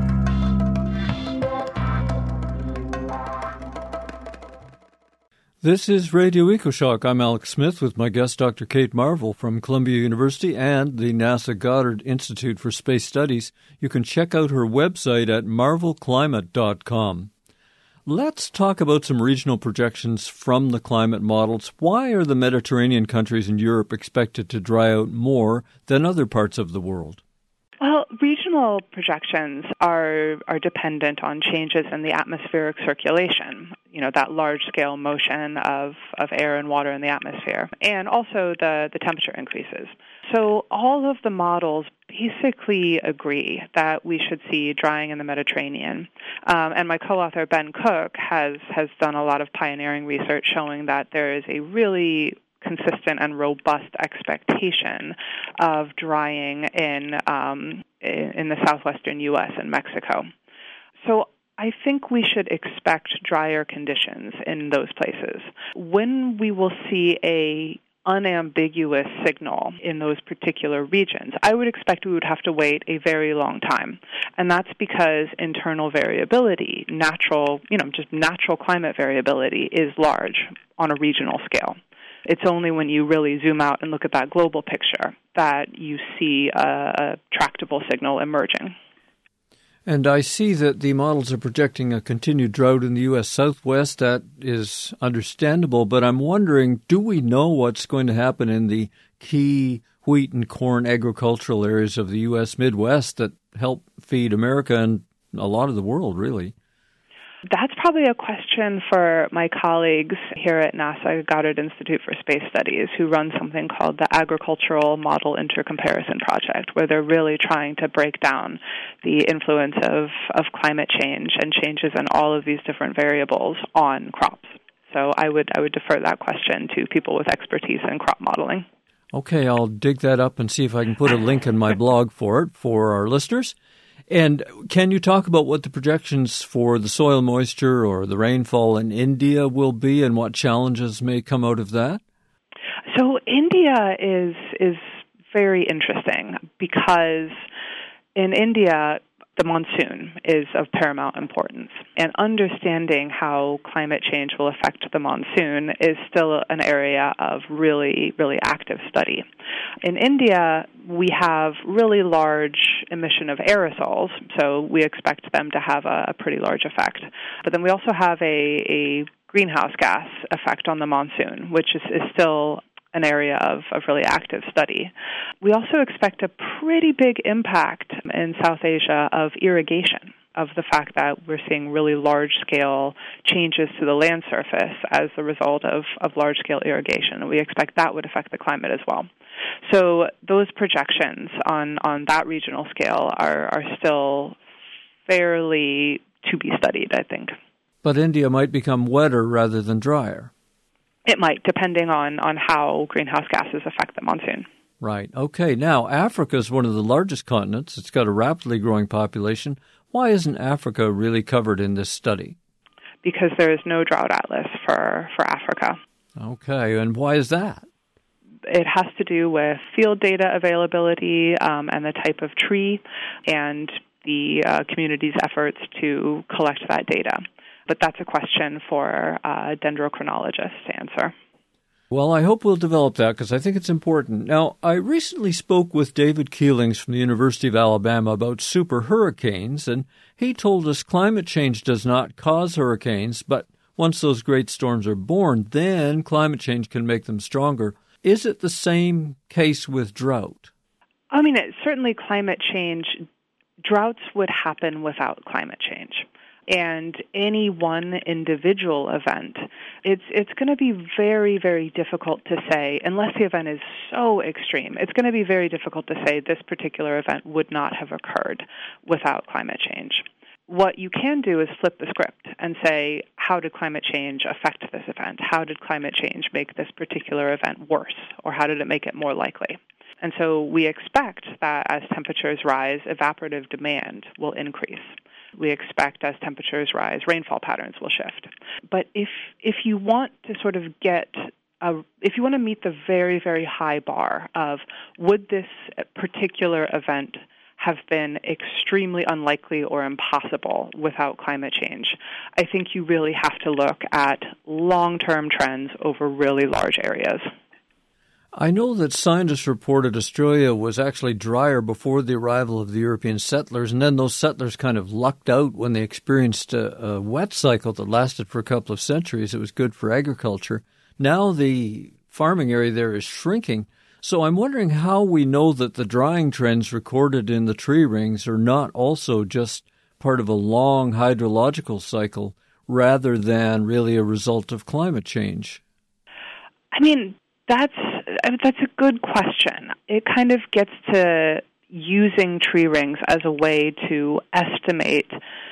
This is Radio EcoShock. I'm Alex Smith with my guest, Dr. Kate Marvel from Columbia University and the NASA Goddard Institute for Space Studies. You can check out her website at marvelclimate.com. Let's talk about some regional projections from the climate models. Why are the Mediterranean countries in Europe expected to dry out more than other parts of the world? Well, regional projections are dependent on changes in the atmospheric circulation, that large-scale motion of air and water in the atmosphere, and also the temperature increases. So all of the models basically agree that we should see drying in the Mediterranean. And my co-author, Ben Cook, has done a lot of pioneering research showing that there is a really consistent and robust expectation of drying in the southwestern U.S. and Mexico. So I think we should expect drier conditions in those places. When we will see a unambiguous signal in those particular regions, I would expect we would have to wait a very long time. And that's because internal variability, natural climate variability is large on a regional scale. It's only when you really zoom out and look at that global picture that you see a tractable signal emerging. And I see that the models are projecting a continued drought in the U.S. Southwest. That is understandable, but I'm wondering, do we know what's going to happen in the key wheat and corn agricultural areas of the U.S. Midwest that help feed America and a lot of the world, really? That's probably a question for my colleagues here at NASA Goddard Institute for Space Studies, who run something called the Agricultural Model Intercomparison Project, where they're really trying to break down the influence of climate change and changes in all of these different variables on crops. So I would defer that question to people with expertise in crop modeling. Okay, I'll dig that up and see if I can put a link in my blog for it for our listeners. And can you talk about what the projections for the soil moisture or the rainfall in India will be and what challenges may come out of that? So India is very interesting because in India, the monsoon is of paramount importance. And understanding how climate change will affect the monsoon is still an area of really, really active study. In India, we have really large emission of aerosols, so we expect them to have a pretty large effect. But then we also have a greenhouse gas effect on the monsoon, which is still an area of really active study. We also expect a pretty big impact in South Asia of irrigation, of the fact that we're seeing really large-scale changes to the land surface as a result of large-scale irrigation. And we expect that would affect the climate as well. So those projections on that regional scale are still fairly to be studied, I think. But India might become wetter rather than drier. It might, depending on how greenhouse gases affect the monsoon. Right. Okay. Now, Africa is one of the largest continents. It's got a rapidly growing population. Why isn't Africa really covered in this study? Because there is no drought atlas for Africa. Okay. And why is that? It has to do with field data availability and the type of tree and the community's efforts to collect that data. But that's a question for dendrochronologists to answer. Well, I hope we'll develop that because I think it's important. Now, I recently spoke with David Keelings from the University of Alabama about super hurricanes, and he told us climate change does not cause hurricanes, but once those great storms are born, then climate change can make them stronger. Is it the same case with drought? I mean, certainly climate change, droughts would happen without climate change. And any one individual event, it's going to be very, very difficult to say, unless the event is so extreme, it's going to be very difficult to say this particular event would not have occurred without climate change. What you can do is flip the script and say, how did climate change affect this event? How did climate change make this particular event worse? Or how did it make it more likely? And so we expect that as temperatures rise, evaporative demand will increase. We expect as temperatures rise, rainfall patterns will shift. But if you want to sort of if you want to meet the very, very high bar of would this particular event have been extremely unlikely or impossible without climate change, I think you really have to look at long-term trends over really large areas. I know that scientists reported Australia was actually drier before the arrival of the European settlers, and then those settlers kind of lucked out when they experienced a wet cycle that lasted for a couple of centuries. It was good for agriculture. Now the farming area there is shrinking. So I'm wondering how we know that the drying trends recorded in the tree rings are not also just part of a long hydrological cycle rather than really a result of climate change. I mean, that's a good question. It kind of gets to using tree rings as a way to estimate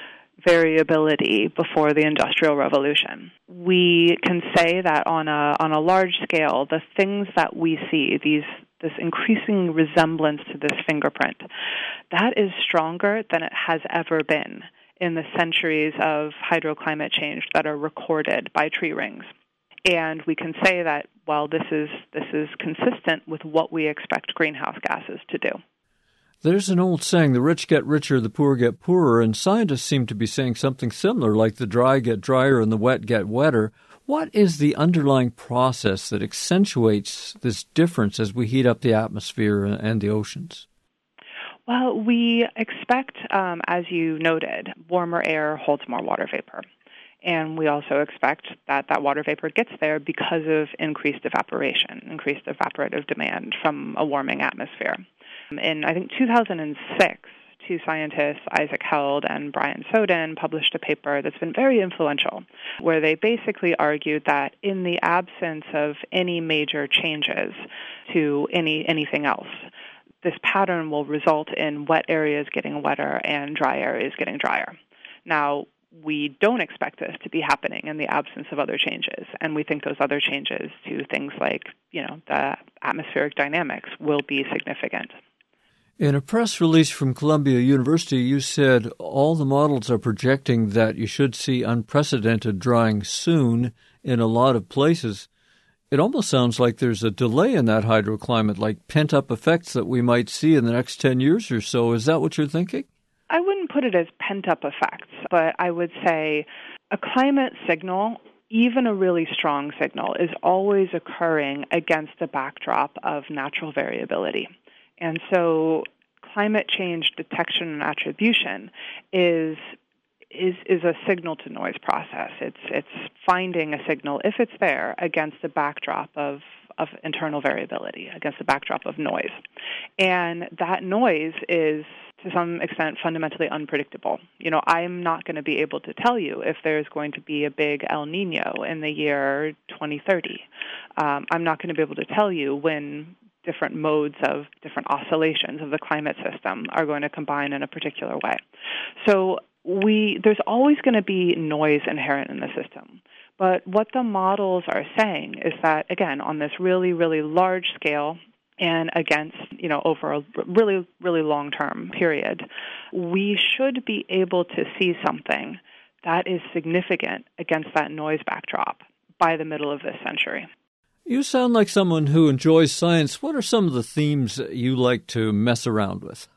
variability before the Industrial Revolution. We can say that on a large scale, the things that we see, this increasing resemblance to this fingerprint, that is stronger than it has ever been in the centuries of hydroclimate change that are recorded by tree rings. And we can say that, well, this is consistent with what we expect greenhouse gases to do. There's an old saying, the rich get richer, the poor get poorer, and scientists seem to be saying something similar, like the dry get drier and the wet get wetter. What is the underlying process that accentuates this difference as we heat up the atmosphere and the oceans? Well, we expect, as you noted, warmer air holds more water vapor. And we also expect that water vapor gets there because of increased evaporation, increased evaporative demand from a warming atmosphere. In, I think, 2006, two scientists, Isaac Held and Brian Soden, published a paper that's been very influential, where they basically argued that in the absence of any major changes to anything else, this pattern will result in wet areas getting wetter and dry areas getting drier. Now, we don't expect this to be happening in the absence of other changes, and we think those other changes to things like, the atmospheric dynamics will be significant. In a press release from Columbia University, you said all the models are projecting that you should see unprecedented drying soon in a lot of places. It almost sounds like there's a delay in that hydroclimate, like pent-up effects that we might see in the next 10 years or so. Is that what you're thinking? I wouldn't put it as pent-up effects, but I would say a climate signal, even a really strong signal, is always occurring against a backdrop of natural variability. And so climate change detection and attribution is a signal-to-noise process. It's finding a signal, if it's there, against a backdrop of internal variability, against a backdrop of noise. And that noise is, to some extent, fundamentally unpredictable. I'm not going to be able to tell you if there's going to be a big El Nino in the year 2030. I'm not going to be able to tell you when different modes of different oscillations of the climate system are going to combine in a particular way. So there's always going to be noise inherent in the system. But what the models are saying is that, again, on this really, really large scale and against, over a really, really long-term period, we should be able to see something that is significant against that noise backdrop by the middle of this century. You sound like someone who enjoys science. What are some of the themes that you like to mess around with?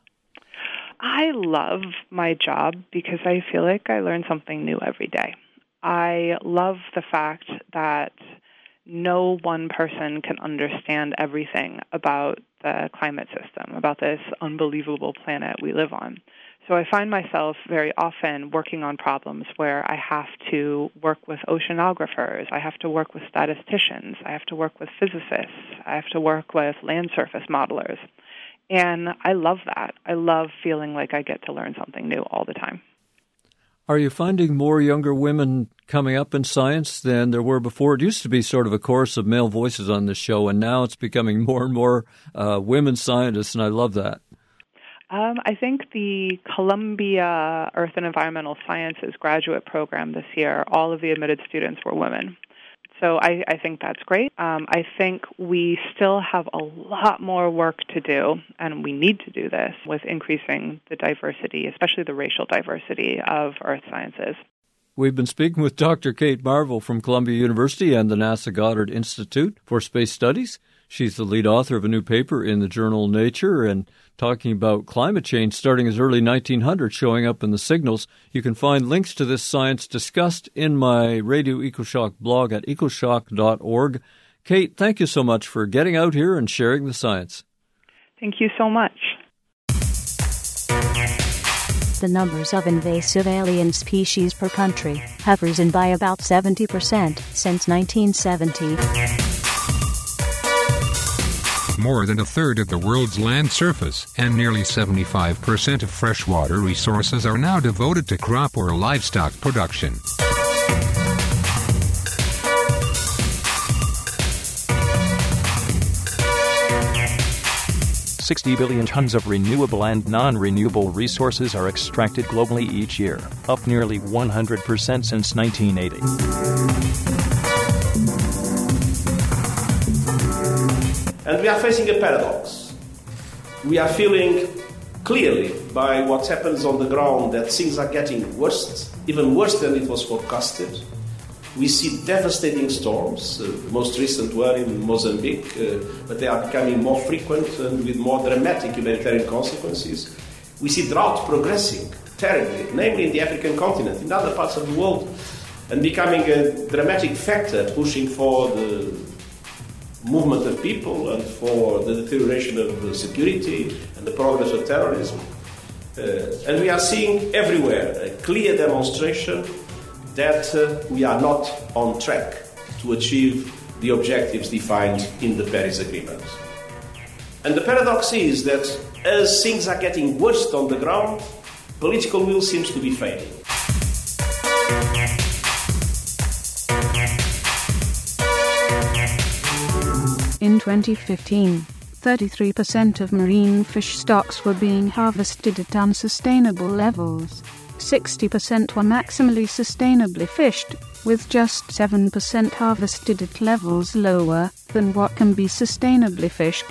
I love my job because I feel like I learn something new every day. I love the fact that no one person can understand everything about the climate system, about this unbelievable planet we live on. So I find myself very often working on problems where I have to work with oceanographers, I have to work with statisticians, I have to work with physicists, I have to work with land surface modelers. And I love that. I love feeling like I get to learn something new all the time. Are you finding more younger women coming up in science than there were before? It used to be sort of a chorus of male voices on this show, and now it's becoming more and more women scientists, and I love that. I think the Columbia Earth and Environmental Sciences graduate program this year, all of the admitted students were women. So I think that's great. I think we still have a lot more work to do, and we need to do this with increasing the diversity, especially the racial diversity of earth sciences. We've been speaking with Dr. Kate Marvel from Columbia University and the NASA Goddard Institute for Space Studies. She's the lead author of a new paper in the journal Nature and talking about climate change starting as early 1900 showing up in the signals. You can find links to this science discussed in my Radio EcoShock blog at ecoshock.org. Kate, thank you so much for getting out here and sharing the science. Thank you so much. The numbers of invasive alien species per country have risen by about 70% since 1970. more than a third of the world's land surface, and nearly 75% of freshwater resources are now devoted to crop or livestock production. $60 billion tons of renewable and non-renewable resources are extracted globally each year, up nearly 100% since 1980. And we are facing a paradox. We are feeling clearly by what happens on the ground that things are getting worse, even worse than it was forecasted. We see devastating storms, the most recent were in Mozambique, but they are becoming more frequent and with more dramatic humanitarian consequences. We see drought progressing terribly, namely in the African continent, in other parts of the world, and becoming a dramatic factor, pushing for the movement of people and for the deterioration of security and the progress of terrorism. And we are seeing everywhere a clear demonstration that we are not on track to achieve the objectives defined in the Paris Agreement. And the paradox is that as things are getting worse on the ground, political will seems to be fading. In 2015, 33% of marine fish stocks were being harvested at unsustainable levels. 60% were maximally sustainably fished, with just 7% harvested at levels lower than what can be sustainably fished.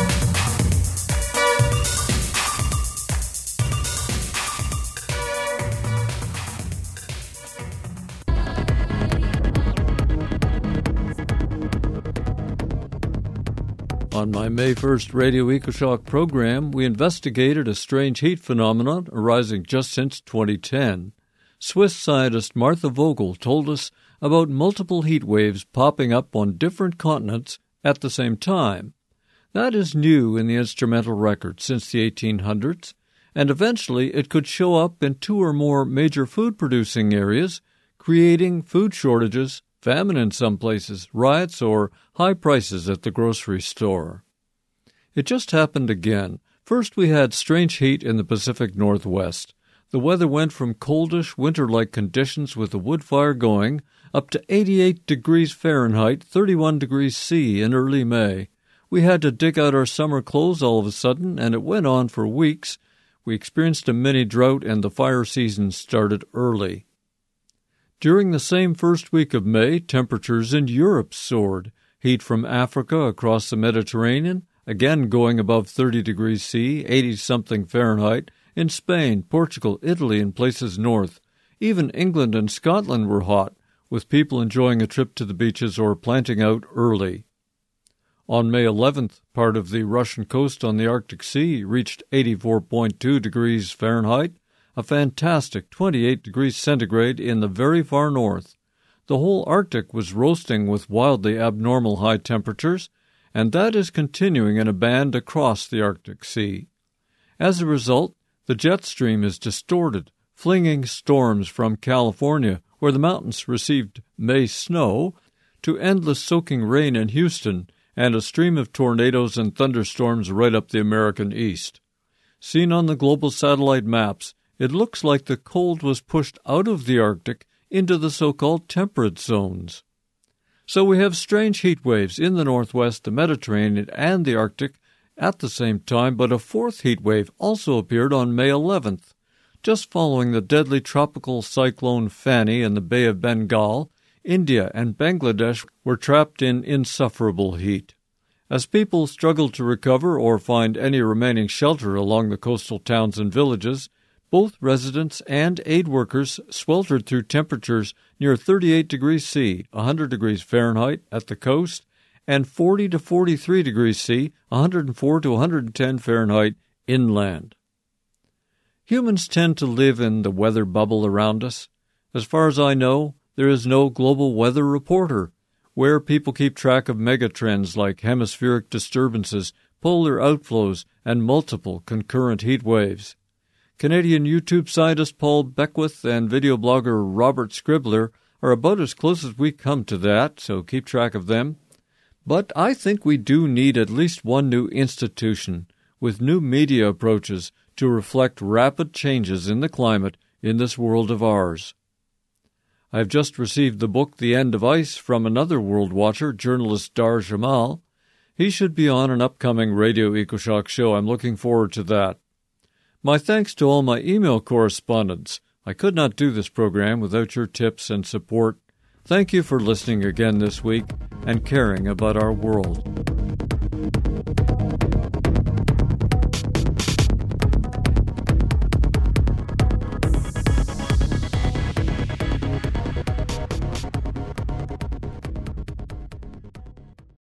On my May 1st Radio EcoShock program, we investigated a strange heat phenomenon arising just since 2010. Swiss scientist Martha Vogel told us about multiple heat waves popping up on different continents at the same time. That is new in the instrumental record since the 1800s, and eventually it could show up in two or more major food-producing areas, creating food shortages, famine in some places, riots, or high prices at the grocery store. It just happened again. First we had strange heat in the Pacific Northwest. The weather went from coldish, winter-like conditions with the wood fire going up to 88 degrees Fahrenheit, 31 degrees C in early May. We had to dig out our summer clothes all of a sudden, and it went on for weeks. We experienced a mini drought, and the fire season started early. During the same first week of May, temperatures in Europe soared. Heat from Africa across the Mediterranean, again going above 30 degrees C, 80-something Fahrenheit, in Spain, Portugal, Italy, and places north. Even England and Scotland were hot, with people enjoying a trip to the beaches or planting out early. On May 11th, part of the Russian coast on the Arctic Sea reached 84.2 degrees Fahrenheit, a fantastic 28 degrees centigrade in the very far north. The whole Arctic was roasting with wildly abnormal high temperatures, and that is continuing in a band across the Arctic Sea. As a result, the jet stream is distorted, flinging storms from California, where the mountains received May snow, to endless soaking rain in Houston, and a stream of tornadoes and thunderstorms right up the American East. Seen on the global satellite maps, it looks like the cold was pushed out of the Arctic into the so-called temperate zones. So we have strange heat waves in the Northwest, the Mediterranean, and the Arctic at the same time, but a fourth heat wave also appeared on May 11th. Just following the deadly tropical cyclone Fani in the Bay of Bengal, India and Bangladesh were trapped in insufferable heat. As people struggled to recover or find any remaining shelter along the coastal towns and villages, both residents and aid workers sweltered through temperatures near 38 degrees C, 100 degrees Fahrenheit at the coast, and 40 to 43 degrees C, 104 to 110 Fahrenheit inland. Humans tend to live in the weather bubble around us. As far as I know, there is no global weather reporter, where people keep track of megatrends like hemispheric disturbances, polar outflows, and multiple concurrent heat waves. Canadian YouTube scientist Paul Beckwith and video blogger Robert Scribbler are about as close as we come to that, so keep track of them. But I think we do need at least one new institution with new media approaches to reflect rapid changes in the climate in this world of ours. I've just received the book The End of Ice from another world watcher, journalist Dar Jamal. He should be on an upcoming Radio EcoShock show. I'm looking forward to that. My thanks to all my email correspondents. I could not do this program without your tips and support. Thank you for listening again this week and caring about our world.